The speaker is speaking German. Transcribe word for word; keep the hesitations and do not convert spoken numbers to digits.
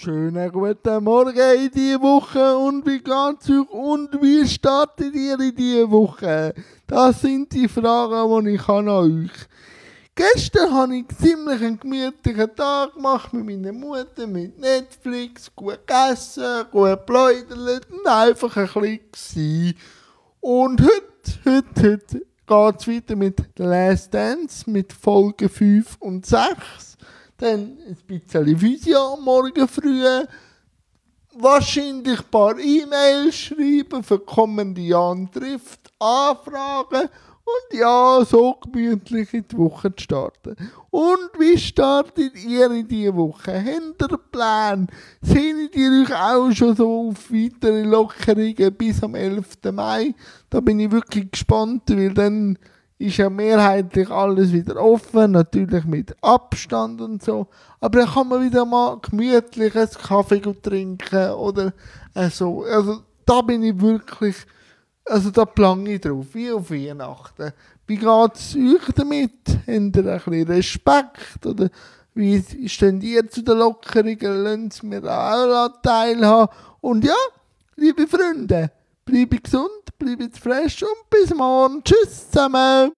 Schönen guten Morgen in diese Woche und wie geht's euch und wie startet ihr in diese Woche? Das sind die Fragen, die ich an euch habe. Gestern habe ich ziemlich einen gemütlichen Tag gemacht mit meiner Mutter, mit Netflix, gut gegessen, gut geplaudert und einfach ein bisschen. Und heute, heute, heute geht es weiter mit The Last Dance, mit Folge fünf und sechs. Dann ein bisschen Physio am Morgen früh. Wahrscheinlich ein paar E-Mails schreiben für kommende Jahr trifft, Anfragen. Und ja, so gemütlich in die Woche zu starten. Und wie startet ihr in diese Woche? Habt ihr Pläne? Seht ihr euch auch schon so auf weitere Lockerungen bis am elften Mai? Da bin ich wirklich gespannt, weil dann ist ja mehrheitlich alles wieder offen, natürlich mit Abstand und so. Aber dann kann man wieder mal gemütlich einen Kaffee trinken oder so. Also da bin ich wirklich... Also da plange ich drauf, wie auf Weihnachten. Wie geht es euch damit? Habt ihr ein bisschen Respekt? Oder wie steht ihr zu den Lockerungen? Lasst mir auch teilhaben. Und ja, liebe Freunde, bleibe gesund, bleibe fresh und bis morgen. Tschüss zusammen.